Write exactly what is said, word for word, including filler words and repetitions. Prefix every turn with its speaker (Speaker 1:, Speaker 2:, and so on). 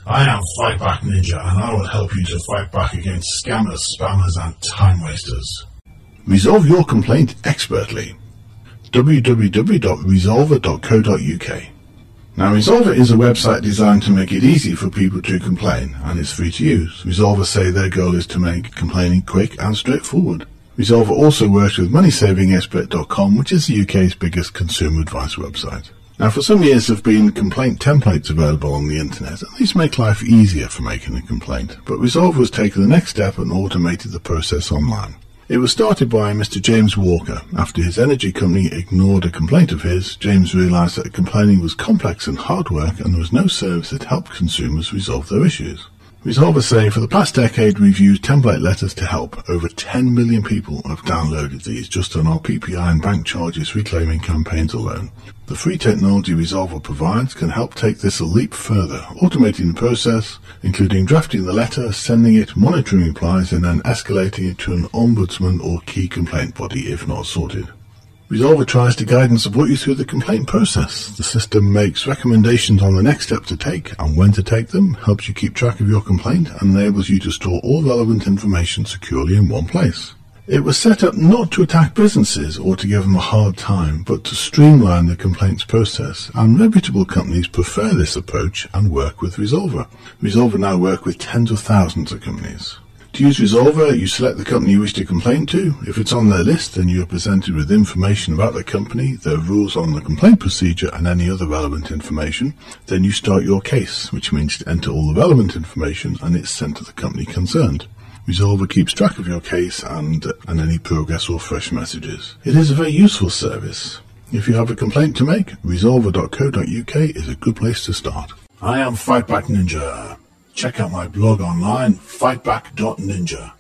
Speaker 1: I am Fightback Ninja, and I will help you to fight back against scammers, spammers, and time wasters. Resolve your complaint expertly. w w w dot resolver dot co dot u k. Now, Resolver is a website designed to make it easy for people to complain, and it's free to use. Resolver say their goal is to make complaining quick and straightforward. Resolver also works with money saving expert dot com, which is the U K's biggest consumer advice website. Now, for some years there have been complaint templates available on the internet, and these make life easier for making a complaint. But Resolver has taken the next step and automated the process online. It was started by Mister James Walker. After his energy company ignored a complaint of his, James realized that complaining was complex and hard work, and there was no service that helped consumers resolve their issues. Resolver say for the past decade we've used template letters to help. Over ten million people have downloaded these just on our P P I and bank charges reclaiming campaigns alone. The free technology Resolver provides can help take this a leap further, automating the process, including drafting the letter, sending it, monitoring replies, and then escalating it to an ombudsman or key complaint body if not sorted. Resolver tries to guide and support you through the complaint process. The system makes recommendations on the next step to take and when to take them, helps you keep track of your complaint, and enables you to store all relevant information securely in one place. It was set up not to attack businesses or to give them a hard time, but to streamline the complaints process, and reputable companies prefer this approach and work with Resolver. Resolver now work with tens of thousands of companies. To use Resolver, you select the company you wish to complain to. If it's on their list, then you are presented with information about the company, their rules on the complaint procedure, and any other relevant information. Then you start your case, which means to enter all the relevant information, and it's sent to the company concerned. Resolver keeps track of your case and, and any progress or fresh messages. It is a very useful service. If you have a complaint to make, resolver dot co dot u k is a good place to start. I am Fightback Ninja. Check out my blog online, fightback dot ninja.